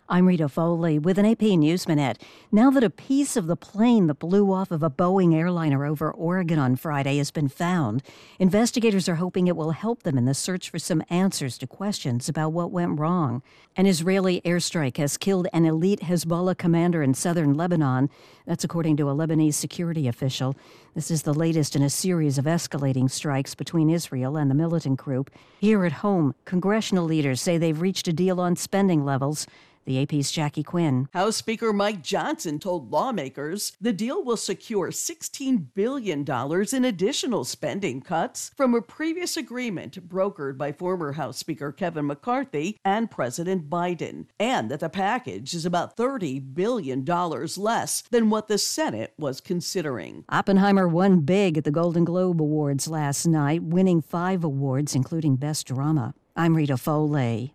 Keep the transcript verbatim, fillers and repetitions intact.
I'm Rita Foley with an A P News Minute. Now that a piece of the plane that blew off of a Boeing airliner over Oregon on Friday has been found, investigators are hoping it will help them in the search for some answers to questions about what went wrong. An Israeli airstrike has killed an elite Hezbollah commander in southern Lebanon. That's according to a Lebanese security official. This is the latest in a series of escalating strikes between Israel and the militant group. Here at home, congressional leaders say they've reached a deal on spending levels. The A P's Jackie Quinn. House Speaker Mike Johnson told lawmakers the deal will secure sixteen billion dollars in additional spending cuts from a previous agreement brokered by former House Speaker Kevin McCarthy and President Biden, and that the package is about thirty billion dollars less than what the Senate was considering. Oppenheimer won big at the Golden Globe Awards last night, winning five awards, including Best Drama. I'm Rita Foley.